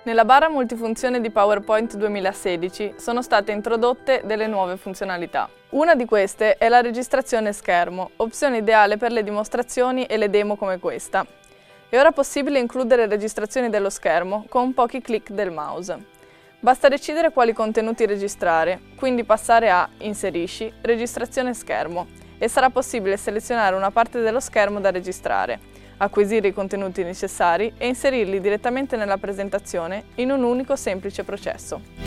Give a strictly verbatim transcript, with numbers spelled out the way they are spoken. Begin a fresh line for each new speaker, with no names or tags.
Nella barra multifunzione di PowerPoint duemilasedici sono state introdotte delle nuove funzionalità. Una di queste è la registrazione schermo, opzione ideale per le dimostrazioni e le demo come questa. È ora possibile includere registrazioni dello schermo con pochi clic del mouse. Basta decidere quali contenuti registrare, quindi passare a Inserisci, Registrazione schermo, e sarà possibile selezionare una parte dello schermo da registrare, acquisire i contenuti necessari e inserirli direttamente nella presentazione in un unico semplice processo.